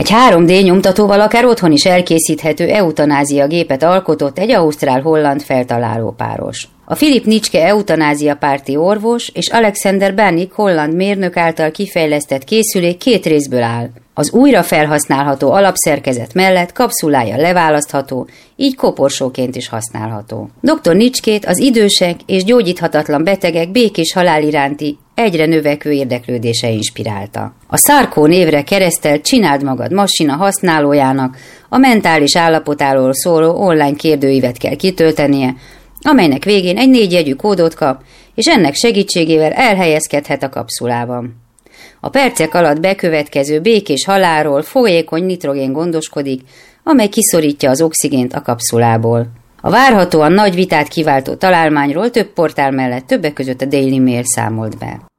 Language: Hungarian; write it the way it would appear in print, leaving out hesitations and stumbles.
Egy 3D nyomtatóval akár otthon is elkészíthető eutanázia gépet alkotott egy ausztrál-holland feltaláló páros. A Philip Nitschke eutanázia párti orvos és Alexander Bannick holland mérnök által kifejlesztett készülék 2 részből áll. Az újra felhasználható alapszerkezet mellett kapszulája leválasztható, így koporsóként is használható. Dr. Nitschkét az idősek és gyógyíthatatlan betegek békés halál iránti egyre növekvő érdeklődése inspirálta. A Sarko névre keresztelt Csináld magad masina használójának a mentális állapotáról szóló online kérdőívet kell kitöltenie, amelynek végén egy 4 jegyű kódot kap, és ennek segítségével elhelyezkedhet a kapszulában. A percek alatt bekövetkező békés halálról folyékony nitrogén gondoskodik, amely kiszorítja az oxigént a kapszulából. A várhatóan nagy vitát kiváltó találmányról több portál mellett többek között a Daily Mail számolt be.